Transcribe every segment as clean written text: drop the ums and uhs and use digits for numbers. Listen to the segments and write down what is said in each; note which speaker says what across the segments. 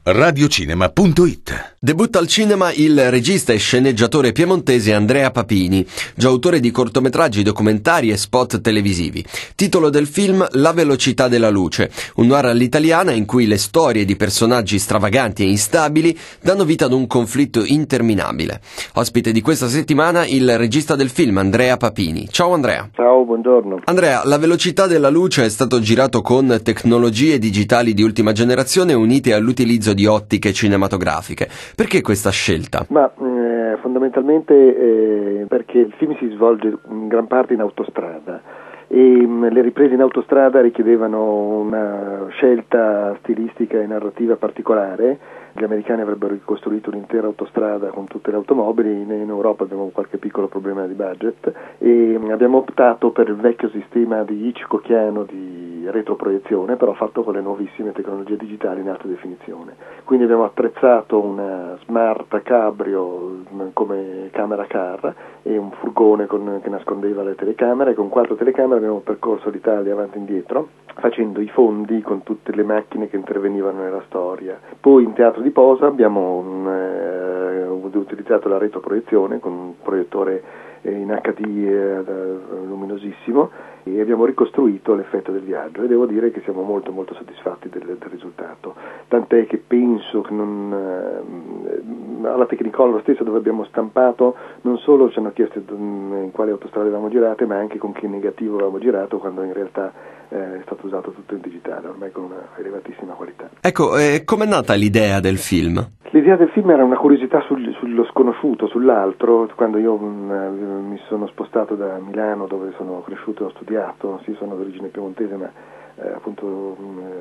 Speaker 1: radiocinema.it.
Speaker 2: Debutta al cinema il regista e sceneggiatore piemontese Andrea Papini, già autore di cortometraggi, documentari e spot televisivi. Titolo del film La velocità della luce, un noir all'italiana in cui le storie di personaggi stravaganti e instabili danno vita ad un conflitto interminabile. Ospite di questa settimana il regista del film Andrea Papini. Ciao Andrea.
Speaker 3: Ciao, buongiorno.
Speaker 2: Andrea, La velocità della luce è stato girato con tecnologie digitali di ultima generazione unite all'utilizzo di ottiche cinematografiche. Perché questa scelta?
Speaker 3: Fondamentalmente perché il film si svolge in gran parte in autostrada e le riprese in autostrada richiedevano una scelta stilistica e narrativa particolare. Gli americani avrebbero ricostruito un'intera autostrada con tutte le automobili, in Europa abbiamo qualche piccolo problema di budget e abbiamo optato per il vecchio sistema di Hitchcockiano di retroproiezione, però fatto con le nuovissime tecnologie digitali in alta definizione. Quindi abbiamo attrezzato una smart cabrio come camera car e un furgone che nascondeva le telecamere, e con 4 telecamere abbiamo percorso l'Italia avanti e indietro facendo i fondi con tutte le macchine che intervenivano nella storia. Poi in teatro di posa abbiamo utilizzato la retroproiezione con un proiettore in HD luminosissimo e abbiamo ricostruito l'effetto del viaggio e devo dire che siamo molto molto soddisfatti del risultato, tant'è che penso che alla Technicolor stessa, dove abbiamo stampato, non solo ci hanno chiesto in quali autostrade avevamo girate, ma anche con che negativo avevamo girato, quando in realtà è stato usato tutto in digitale, ormai con una elevatissima qualità.
Speaker 2: Ecco, com'è nata l'idea del film?
Speaker 3: L'idea del film era una curiosità sullo sconosciuto, sull'altro. Quando io mi sono spostato da Milano, dove sono cresciuto e ho studiato, sì, sono d'origine piemontese, ma appunto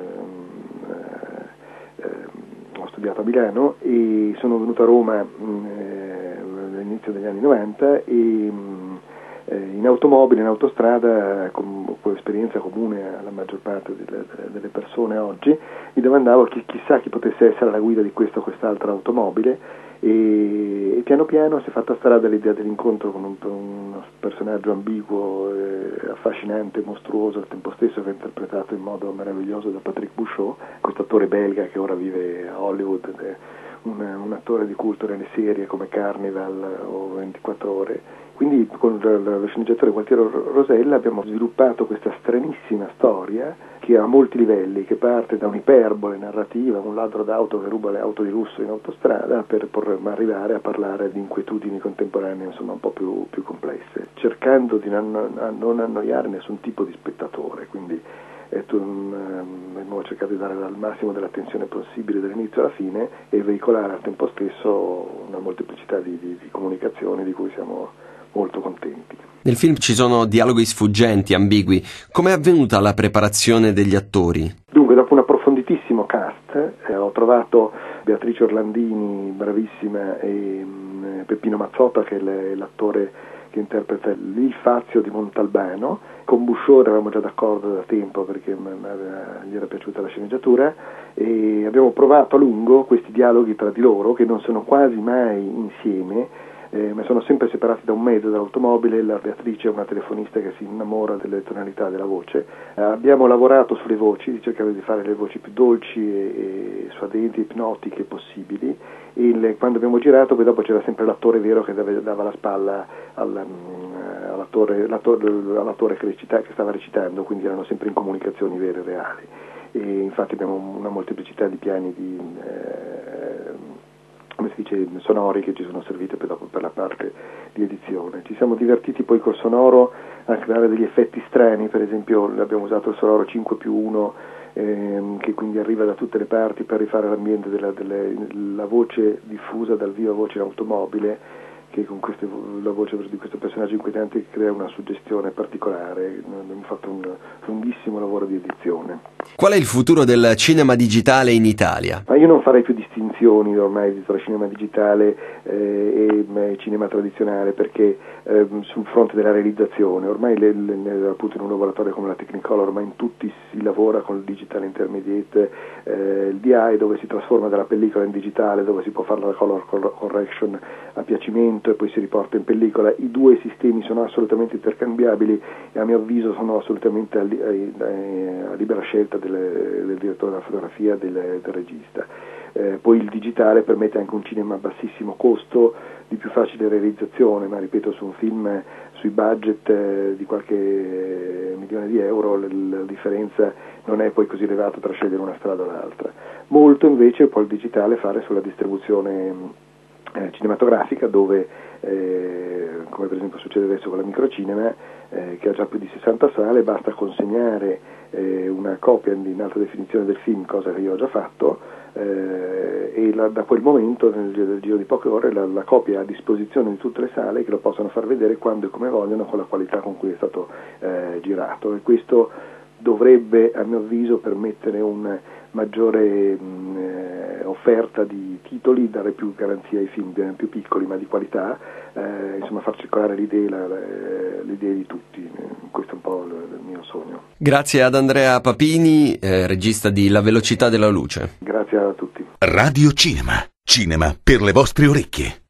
Speaker 3: ho studiato a Milano e sono venuto a Roma all'inizio degli anni 90 e in automobile, in autostrada, con esperienza comune alla maggior parte delle persone oggi, mi domandavo chissà chi potesse essere alla guida di questa o quest'altra automobile e piano piano si è fatta strada l'idea dell'incontro con uno personaggio ambiguo, affascinante, mostruoso al tempo stesso, che è interpretato in modo meraviglioso da Patrick Bouchot, questo attore belga che ora vive a Hollywood, un attore di culto nelle serie come Carnival o 24 ore. Quindi con lo sceneggiatore Gualtiero Rosella abbiamo sviluppato questa stranissima storia che ha molti livelli, che parte da un'iperbole narrativa, un ladro d'auto che ruba le auto di lusso in autostrada, per arrivare a parlare di inquietudini contemporanee, insomma un po' più complesse, cercando di non annoiare nessun tipo di spettatore. Quindi abbiamo cercato di dare al massimo dell'attenzione possibile dall'inizio alla fine e veicolare al tempo stesso una molteplicità di comunicazioni di cui siamo molto contenti.
Speaker 2: Nel film ci sono dialoghi sfuggenti, ambigui. Com'è avvenuta la preparazione degli attori?
Speaker 3: Dunque, dopo un approfonditissimo cast, ho trovato Beatrice Orlandini, bravissima, e Peppino Mazzotta, che è l'attore che interpreta il Fazio di Montalbano. Con Bouchot eravamo già d'accordo da tempo perché gli era piaciuta la sceneggiatura e abbiamo provato a lungo questi dialoghi tra di loro, che non sono quasi mai insieme, ma sono sempre separati da un mezzo, dall'automobile. La Beatrice è una telefonista che si innamora delle tonalità della voce. Abbiamo lavorato sulle voci, cercando di fare le voci più dolci e suadenti, ipnotiche possibili, e quando abbiamo girato poi dopo c'era sempre l'attore vero che dava la spalla all'attore che stava recitando, quindi erano sempre in comunicazioni vere e reali. E infatti abbiamo una molteplicità di piani come si dice, sonori che ci sono serviti per la parte di edizione. Ci siamo divertiti poi col sonoro a creare degli effetti strani, per esempio abbiamo usato il sonoro 5+1 che quindi arriva da tutte le parti per rifare l'ambiente della voce diffusa dal viva voce in automobile, che con la voce di questo personaggio inquietante crea una suggestione particolare. Abbiamo fatto un lunghissimo lavoro di edizione.
Speaker 2: Qual è il futuro del cinema digitale in Italia?
Speaker 3: Ma io non farei più distinzioni ormai tra cinema digitale e cinema tradizionale, perché sul fronte della realizzazione ormai appunto in un laboratorio come la Technicolor ormai in tutti si lavora con il digital intermediate, il DI, dove si trasforma dalla pellicola in digitale, dove si può fare la color correction a piacimento e poi si riporta in pellicola. I due sistemi sono assolutamente intercambiabili e a mio avviso sono assolutamente a libera scelta del direttore della fotografia, del regista. Poi il digitale permette anche un cinema a bassissimo costo, di più facile realizzazione, ma ripeto, su un film sui budget di qualche milione di euro la differenza non è poi così elevata tra scegliere una strada o l'altra. Molto invece può il digitale fare sulla distribuzione cinematografica, dove come per esempio succede adesso con la Microcinema, che ha già più di 60 sale, basta consegnare una copia in alta definizione del film, cosa che io ho già fatto, e da quel momento, nel giro di poche ore, la copia è a disposizione di tutte le sale, che lo possono far vedere quando e come vogliono, con la qualità con cui è stato girato, e questo dovrebbe, a mio avviso, permettere un maggiore offerta di titoli, dare più garanzia ai film più piccoli ma di qualità, insomma far circolare le idee di tutti. Questo è un po' il mio sogno.
Speaker 2: Grazie ad Andrea Papini, regista di La velocità della luce.
Speaker 3: Grazie a tutti.
Speaker 1: Radio Cinema. Cinema per le vostre orecchie.